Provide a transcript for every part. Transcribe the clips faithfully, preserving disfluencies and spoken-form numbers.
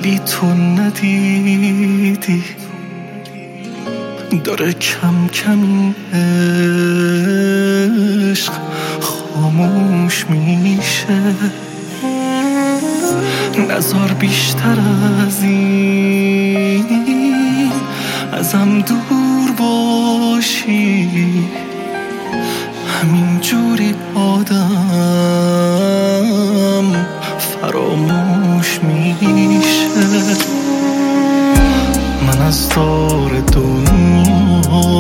ولی تو ندیدی داره کم کم این عشق خاموش میشه. نذار بیشتر از این ازم دور باشی، همین جوری آدم فراموش میشه. من از دار دنیا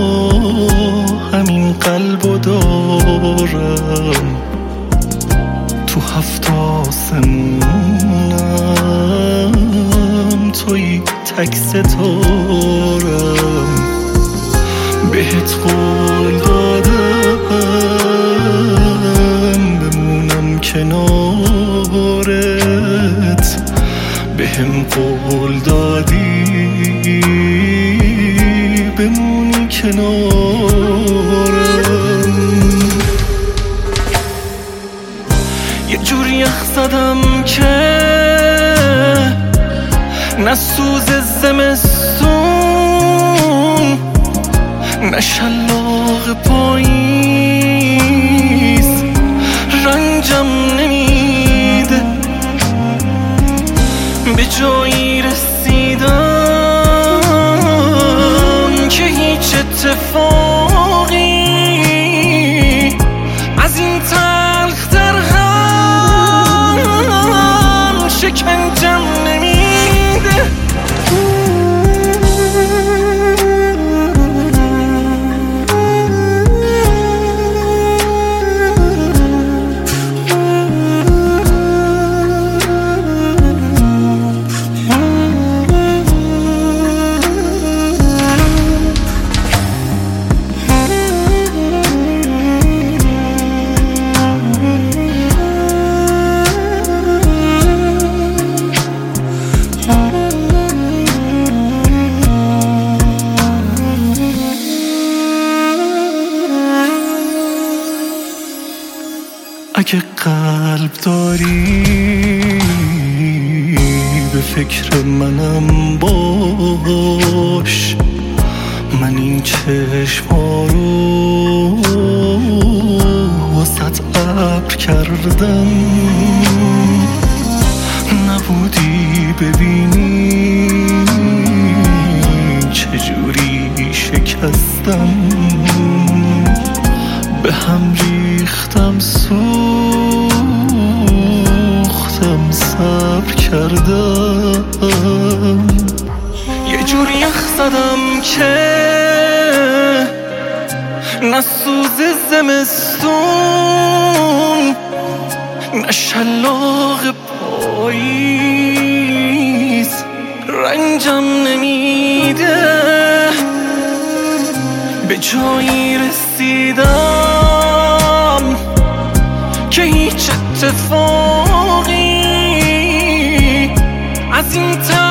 همین قلبو دارم، تو هفت آسمونم توی تک ستارم. بهت قول دادم بمونم کنارت، بهم قول دادی بمونی کنارم. یه جوری یخ زدم که نه سوز زمستون نه شلاق پاییز رنجم نمیده. به جایی رسیدم که هیچ اتفاقی از این تلختر هم شکنجم نمیده. اگه قلب داری به فکر منم باش، من این چشما رو واسط ابر کردم. نبودی ببینی چجوری شکستم، به هم ریختم سوختم صبر کردم. یه جوری یخ زدم که نه سوز زمستون نه شلاق پاییز رنجم نمیده. به جایی رسیدم که هیچ اتفاقی از این